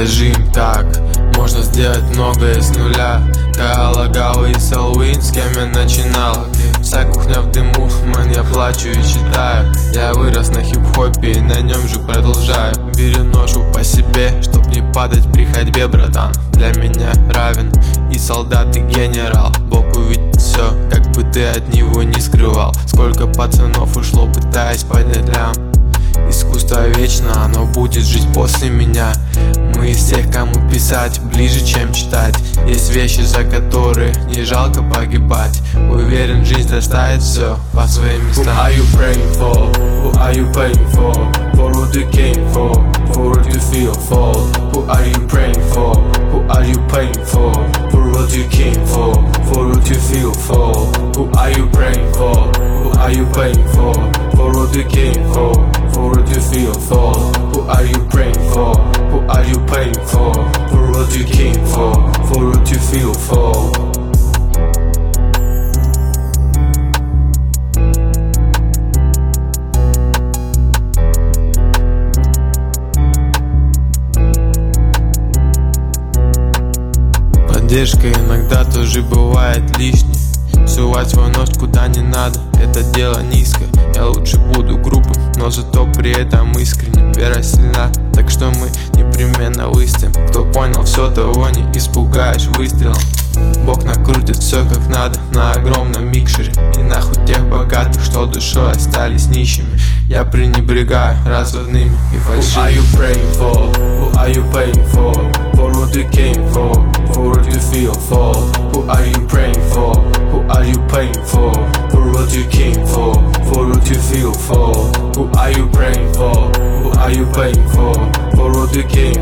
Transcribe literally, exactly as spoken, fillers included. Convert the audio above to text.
Скажи им так, можно сделать многое с нуля. Каалагау и Салуин, с кем я начинал. Вся кухня в дыму, мэн, я плачу и читаю. Я вырос на хип-хопе и на нем же продолжаю. Беру ношу по себе, чтоб не падать при ходьбе, братан. Для меня равен и солдат, и генерал. Бог увидит все, как бы ты от него не скрывал. Сколько пацанов ушло, пытаясь поднять лям. Искусство вечно, оно будет жить после меня. Мы из тех, кому писать ближе, чем читать. Есть вещи, за которые не жалко погибать. Уверен, жизнь доставит все по своим местам. Who are you praying for? Who are you paying for? For what you came for? For what you feel for? Who are you praying for? Who are you paying for? For what you came for? For what you feel for? Who are you praying for? Who are you paying for? For what you came for? For what you feel for? Who are you praying for? Who are you paying for? For what you came for? For what you feel for? Поддержка иногда тоже бывает лишней. Сувать свой нос куда не надо, это дело низкое. Я лучше буду грубым, но зато при этом искренним. Вера сильна, так что мы непременно выстоим. Кто понял, все, того не испугаешь выстрелом. Бог накрутит все как надо на огромном микшере. И нахуй тех богатых, что душой остались нищими. Я пренебрегаю разводными и Who are фальшивыми. you praying for? Who are you paying for? For what you came for? For what you feel for? Who are you praying for? Who are you paying for? For what you came for? For what you feel for? Who are you praying for? Who are you paying for? For what you came